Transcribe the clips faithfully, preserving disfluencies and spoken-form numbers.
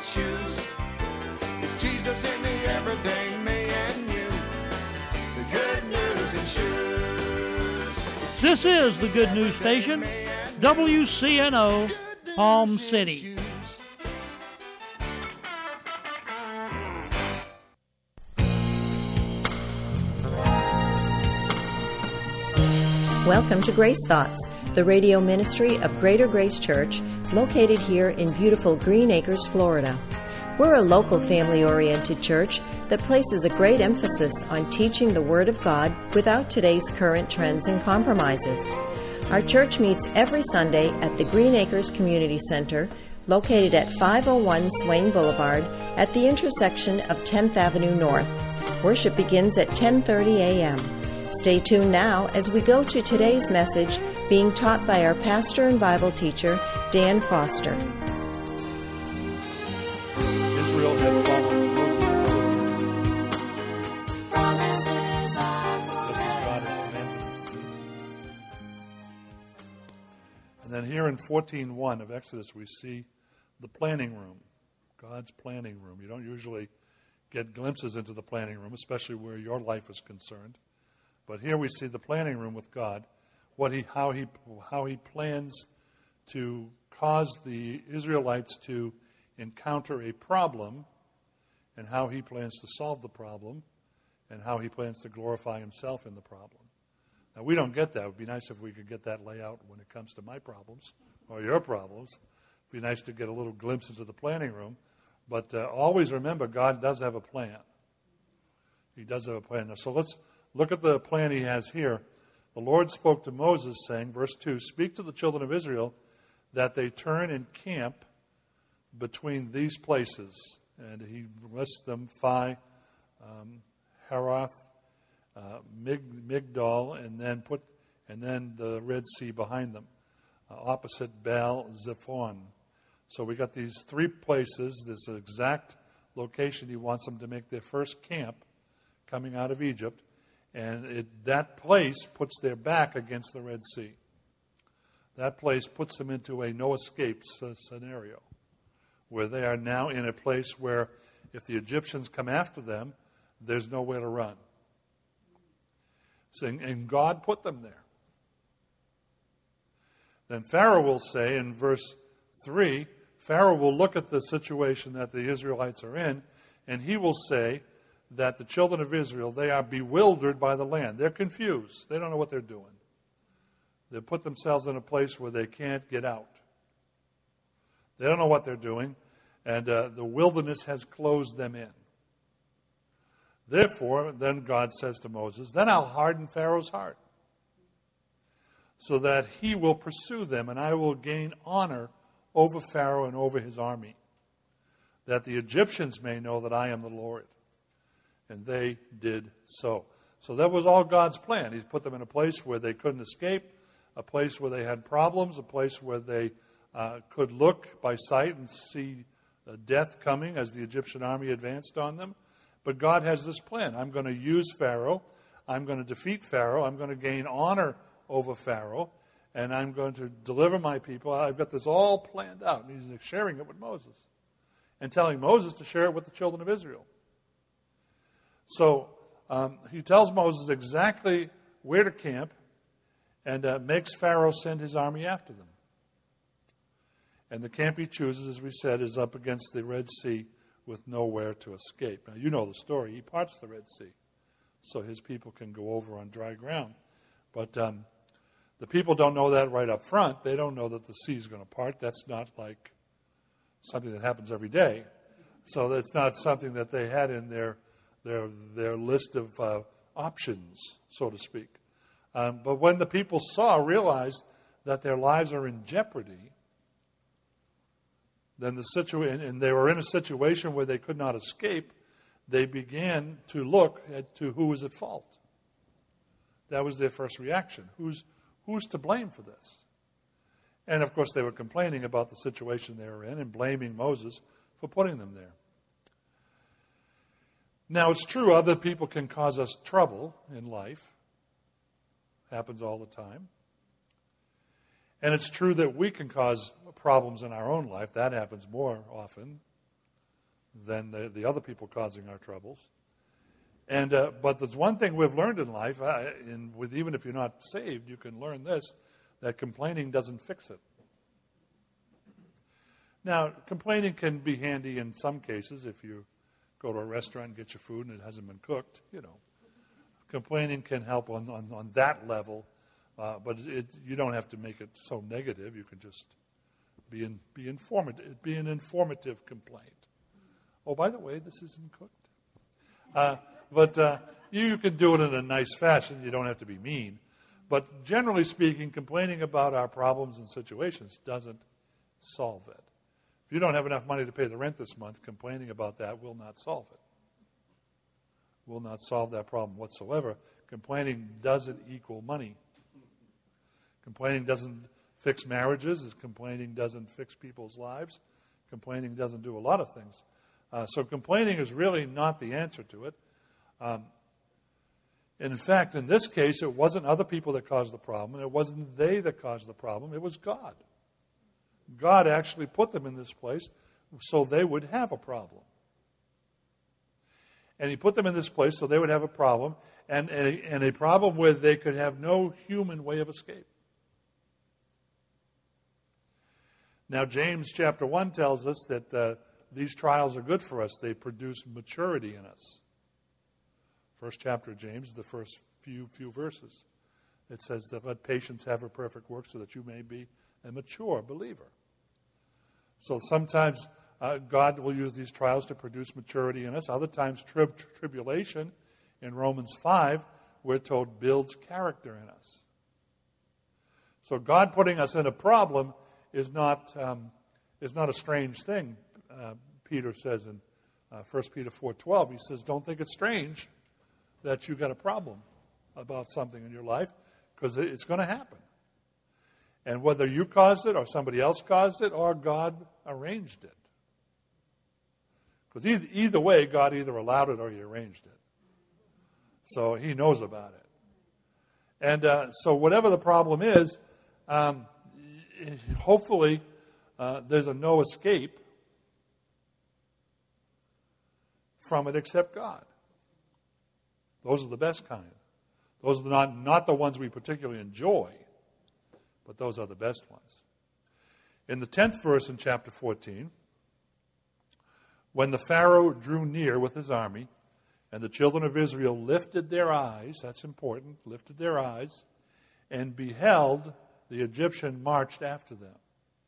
shoes. It's Jesus in the everyday me and you. The good news in shoes. This is the Good News Station, W C N O, Palm City. Welcome to Grace Thoughts, the radio ministry of Greater Grace Church, located here in beautiful Green Acres, Florida. We're a local family-oriented church that places a great emphasis on teaching the Word of God without today's current trends and compromises. Our church meets every Sunday at the Green Acres Community Center, located at five oh one Swain Boulevard at the intersection of tenth Avenue North. Worship begins at ten thirty a.m. Stay tuned now as we go to today's message being taught by our pastor and Bible teacher, Dan Foster. Israel had followed Promises are just as God had commanded them to do. And then here in fourteen one of Exodus, we see the planning room, God's planning room. You don't usually get glimpses into the planning room, especially where your life is concerned. But here we see the planning room with God, what he, how he, how he plans to cause the Israelites to encounter a problem, and how he plans to solve the problem, and how he plans to glorify himself in the problem. Now, we don't get that. It would be nice if we could get that layout when it comes to my problems or your problems. It would be nice to get a little glimpse into the planning room. But uh, always remember, God does have a plan. He does have a plan. Now, so let's look at the plan he has here. The Lord spoke to Moses, saying, verse two, "Speak to the children of Israel that they turn and camp between these places." And he lists them, Phi, um, Haroth, uh, Mig, Migdal, and then put, and then the Red Sea behind them, uh, opposite Baal Zephon. So we got these three places, this exact location he wants them to make their first camp coming out of Egypt. And it, that place puts their back against the Red Sea. That place puts them into a no-escape scenario, where they are now in a place where if the Egyptians come after them, there's nowhere to run. So, and God put them there. Then Pharaoh will say in verse three, Pharaoh will look at the situation that the Israelites are in, and he will say that the children of Israel, they are bewildered by the land. They're confused. They don't know what they're doing. They've put themselves in a place where they can't get out. They don't know what they're doing, and uh, the wilderness has closed them in. Therefore, then God says to Moses, "Then I'll harden Pharaoh's heart, so that he will pursue them, and I will gain honor over Pharaoh and over his army, that the Egyptians may know that I am the Lord." And they did so. So that was all God's plan. He put them in a place where they couldn't escape, a place where they had problems, a place where they uh, could look by sight and see uh, death coming as the Egyptian army advanced on them. But God has this plan. I'm going to use Pharaoh. I'm going to defeat Pharaoh. I'm going to gain honor over Pharaoh. And I'm going to deliver my people. I've got this all planned out. And he's sharing it with Moses and telling Moses to share it with the children of Israel. So um, he tells Moses exactly where to camp and uh, makes Pharaoh send his army after them. And the camp he chooses, as we said, is up against the Red Sea with nowhere to escape. Now, you know the story. He parts the Red Sea so his people can go over on dry ground. But um, the people don't know that right up front. They don't know that the sea is going to part. That's not like something that happens every day. So that's not something that they had in their their their list of uh, options, so to speak. Um, but when the people saw, realized that their lives are in jeopardy, then the situation, and they were in a situation where they could not escape, they began to look at to who was at fault. That was their first reaction. Who's who's to blame for this? And of course, they were complaining about the situation they were in and blaming Moses for putting them there. Now, it's true other people can cause us trouble in life. Happens all the time. And it's true that we can cause problems in our own life. That happens more often. than the, the other people causing our troubles. And uh, but there's one thing we've learned in life, uh, in, with even if you're not saved, you can learn this, that complaining doesn't fix it. Now, complaining can be handy in some cases if you go to a restaurant and get your food and it hasn't been cooked, you know. Complaining can help on, on, on that level, uh, but it, you don't have to make it so negative. You can just be in, be informative, be an informative complaint. Oh, by the way, this isn't cooked. Uh, but uh, you can do it in a nice fashion. You don't have to be mean. But generally speaking, complaining about our problems and situations doesn't solve it. If you don't have enough money to pay the rent this month, complaining about that will not solve it. Will not solve that problem whatsoever. Complaining doesn't equal money. Complaining doesn't fix marriages. Complaining doesn't fix people's lives. Complaining doesn't do a lot of things. Uh, so complaining is really not the answer to it. Um, and in fact, in this case, it wasn't other people that caused the problem, and it wasn't they that caused the problem. It was God. God actually put them in this place so they would have a problem. And he put them in this place so they would have a problem, and, and, a, and a problem where they could have no human way of escape. Now, James chapter one tells us that uh, these trials are good for us. They produce maturity in us. First chapter of James, the first few few verses. It says that let patience have a perfect work so that you may be a mature believer. So sometimes uh, God will use these trials to produce maturity in us. Other times tri- tribulation, in Romans five, we're told builds character in us. So God putting us in a problem is not um, is not a strange thing. Uh, Peter says in uh, First Peter four twelve, he says, don't think it's strange that you got a problem about something in your life, because it's going to happen. And whether you caused it or somebody else caused it or God arranged it. Because either, either way, God either allowed it or he arranged it. So he knows about it. And uh, so whatever the problem is, um, hopefully uh, there's a no escape from it except God. Those are the best kind. Those are not, not the ones we particularly enjoy, but those are the best ones. In the tenth verse in chapter fourteen, when the Pharaoh drew near with his army, and the children of Israel lifted their eyes, that's important, lifted their eyes, and beheld, the Egyptian marched after them.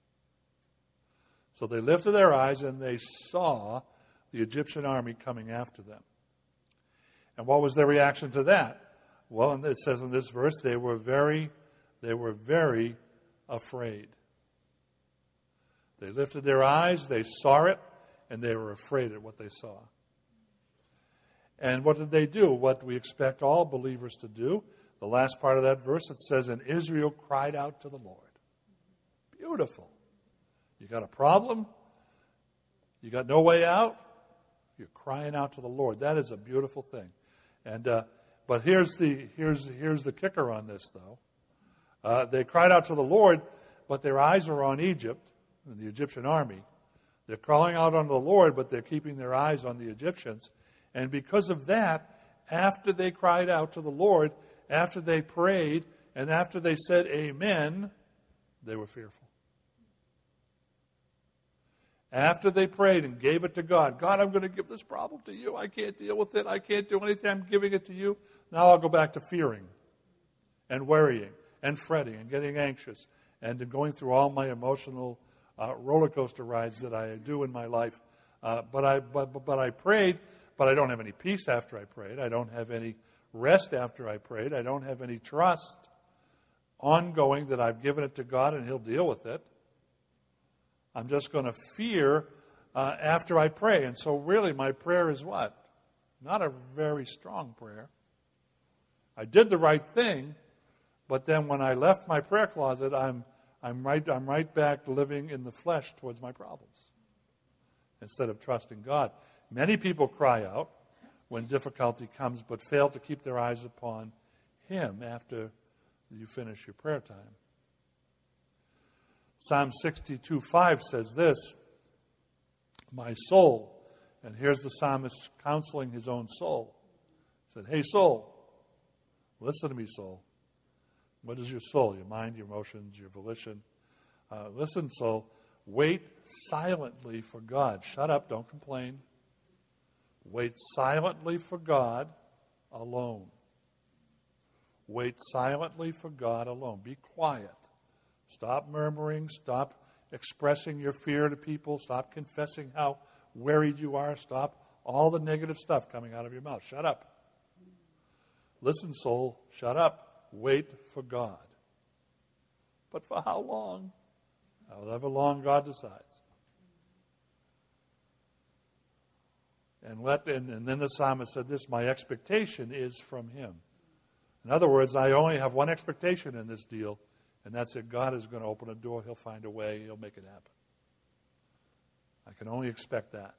So they lifted their eyes and they saw the Egyptian army coming after them. And what was their reaction to that? Well, it says in this verse, they were very, they were very afraid. They lifted their eyes, they saw it, and they were afraid at what they saw. And what did they do? What we expect all believers to do. The last part of that verse, it says, and Israel cried out to the Lord. Beautiful. You got a problem? You got no way out? You're crying out to the Lord. That is a beautiful thing. And uh, but here's the here's here's the kicker on this, though. Uh, they cried out to the Lord, but their eyes are on Egypt and the Egyptian army. They're calling out on the Lord, but they're keeping their eyes on the Egyptians. And because of that, after they cried out to the Lord, after they prayed, and after they said amen, they were fearful. After they prayed and gave it to God, God, I'm going to give this problem to you. I can't deal with it. I can't do anything. I'm giving it to you. Now I'll go back to fearing and worrying and fretting and getting anxious and going through all my emotional uh, roller coaster rides that I do in my life. Uh, but I but, but I prayed, but I don't have any peace after I prayed. I don't have any rest after I prayed. I don't have any trust ongoing that I've given it to God and He'll deal with it. I'm just going to fear uh, after I pray. And so really my prayer is what? Not a very strong prayer. I did the right thing, but then when I left my prayer closet, I'm I'm right I'm right back living in the flesh towards my problems instead of trusting God. Many people cry out when difficulty comes, but fail to keep their eyes upon Him after you finish your prayer time. Psalm sixty-two five says this, my soul And here's the psalmist counseling his own soul. He said, hey, soul, listen to me, soul. What is your soul? Your mind, your emotions, your volition. Uh, listen, soul, wait silently for God. Shut up, don't complain. Wait silently for God alone. Wait silently for God alone. Be quiet. Stop murmuring. Stop expressing your fear to people. Stop confessing how worried you are. Stop all the negative stuff coming out of your mouth. Shut up. Listen, soul, shut up. Wait for God. But for how long? However long God decides. And let and, and then the psalmist said this, my expectation is from him. In other words, I only have one expectation in this deal, and that's that God is going to open a door, he'll find a way, he'll make it happen. I can only expect that.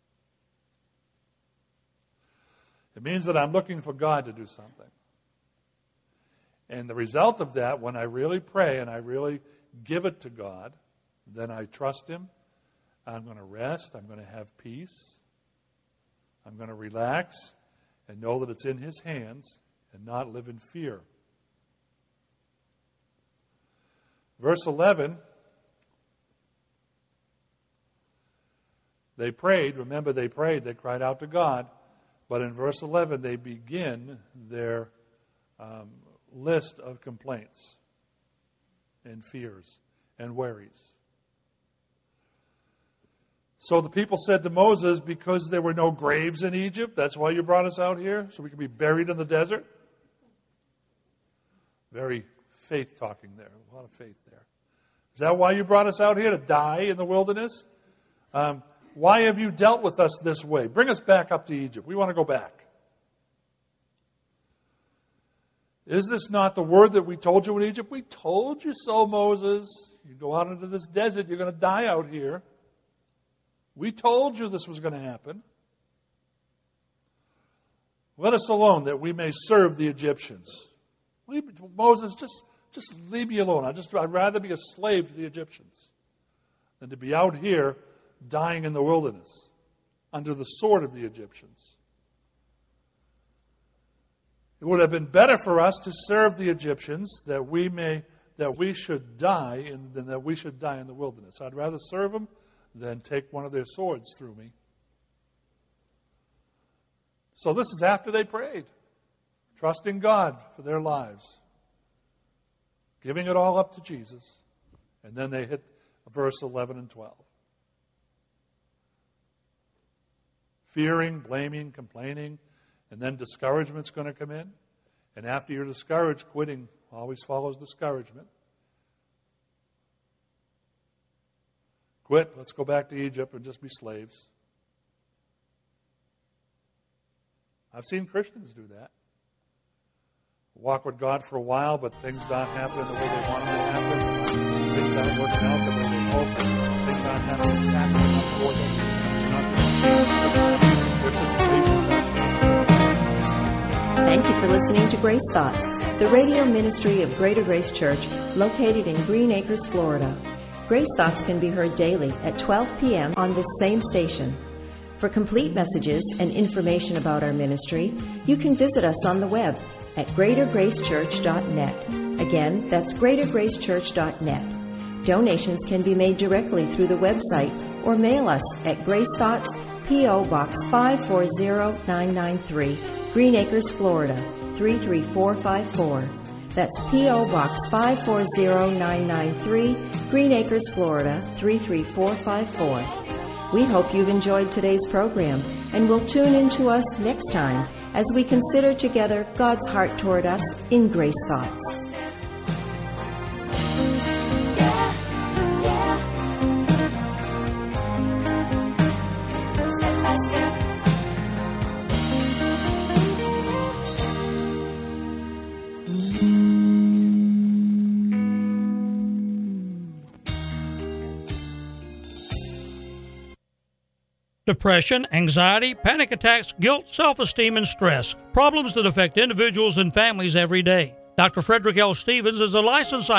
It means that I'm looking for God to do something. And the result of that, when I really pray and I really give it to God, then I trust him. I'm going to rest. I'm going to have peace. I'm going to relax and know that it's in his hands and not live in fear. Verse eleven, they prayed. Remember, they prayed. They cried out to God. But in verse eleven, they begin their um, list of complaints and fears and worries. So the people said to Moses, because there were no graves in Egypt, that's why you brought us out here, so we can be buried in the desert? Very faith talking there, a lot of faith there. Is that why you brought us out here, to die in the wilderness? Um, why have you dealt with us this way? Bring us back up to Egypt. We want to go back. Is this not the word that we told you in Egypt? We told you so, Moses. You go out into this desert, you're going to die out here. We told you this was going to happen. Let us alone that we may serve the Egyptians. Leave, Moses, just, just leave me alone. I just, I'd rather be a slave to the Egyptians than to be out here dying in the wilderness under the sword of the Egyptians. It would have been better for us to serve the Egyptians that we may that we should die in, than that we should die in the wilderness. I'd rather serve them than take one of their swords through me. So this is after they prayed, trusting God for their lives, giving it all up to Jesus. And then they hit verse eleven and twelve. Fearing, blaming, complaining, and then discouragement's going to come in. And after you're discouraged, quitting always follows discouragement. Quit, let's go back to Egypt and just be slaves. I've seen Christians do that. Walk with God for a while, but things not happening the way they want them to happen. Things aren't working out the way they hoped. Things aren't happening exactly before them. They're not going to change their situation. Thank you for listening to Grace Thoughts, the radio ministry of Greater Grace Church, located in Green Acres, Florida. Grace Thoughts can be heard daily at twelve p.m. on this same station. For complete messages and information about our ministry, you can visit us on the web at greater grace church dot net. Again, that's greater grace church dot net. Donations can be made directly through the website or mail us at Grace Thoughts, P O. Box five four zero nine nine three, Green Acres, Florida, three three four five four. That's P O. Box five four zero nine nine three, Green Acres, Florida, three three four five four. We hope you've enjoyed today's program and will tune in to us next time as we consider together God's heart toward us in Grace Thoughts. Yeah, yeah. Step by step. Depression, anxiety, panic attacks, guilt, self-esteem, and stress. Problems that affect individuals and families every day. Doctor Frederick L. Stevens is a licensed